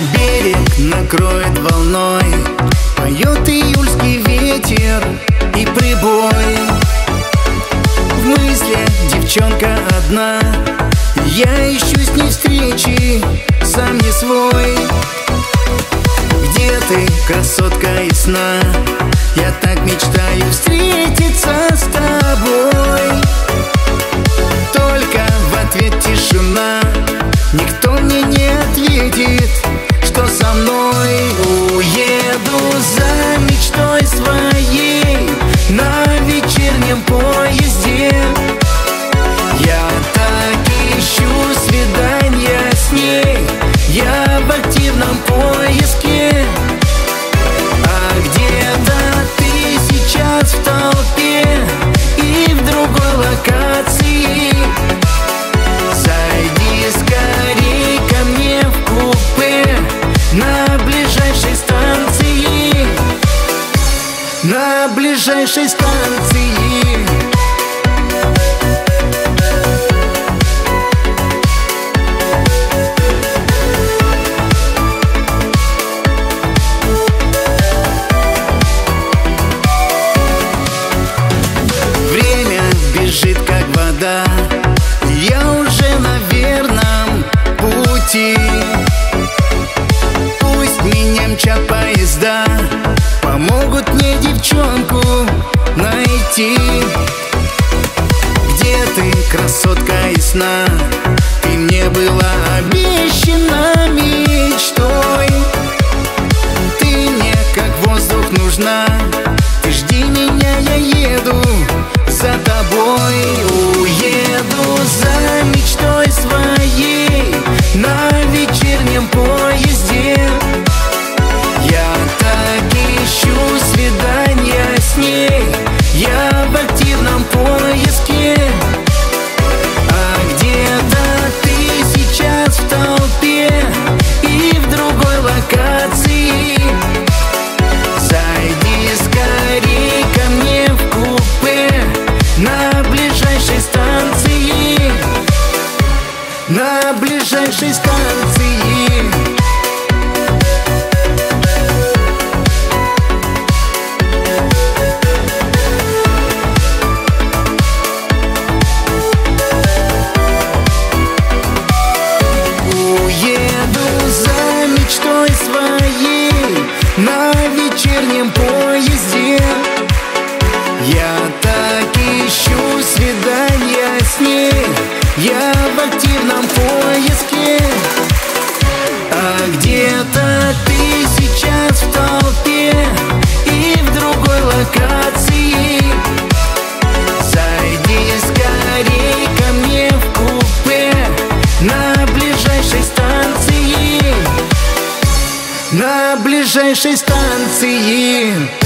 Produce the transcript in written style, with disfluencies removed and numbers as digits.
Берег накроет волной, поет июльский ветер и прибой. В мыслях девчонка одна, я ищу с ней встречи, сам не свой. Где ты, красотка ясна? Я так мечтаю встретиться с тобой. Только в ответ тишина, никто мне не ответит, что со мной. Уеду за мечтой своей на вечернем поезде. Я так ищу свидания с ней, я в активном поиске. А где-то ты сейчас в толпе и в другой локации. Зайди скорей ко мне в купе на ближайшей станции. На ближайшей станции. Бежит как вода, я уже на верном пути. Пусть меня мчат поезда, помогут мне девчонку найти. Где ты, красотка ясна? Ты мне была обещана мечтой. Ты мне как воздух нужна, ты жди меня, я еду за тобой. Уеду за мечтой своей на вечернем поезде. Я так ищу свидания с ней, я в активном поиске. А где-то ты сейчас в толпе и в другой локации. Зайди скорей ко мне в купе на ближайшей станции. На ближайшей станции. Уеду за мечтой своей на вечернем поезде. Я так ищу свидания с ней, я в активном поиске. А где-то ты сейчас в толпе и в другой локации. Зайди скорей ко мне в купе на ближайшей станции. На ближайшей станции.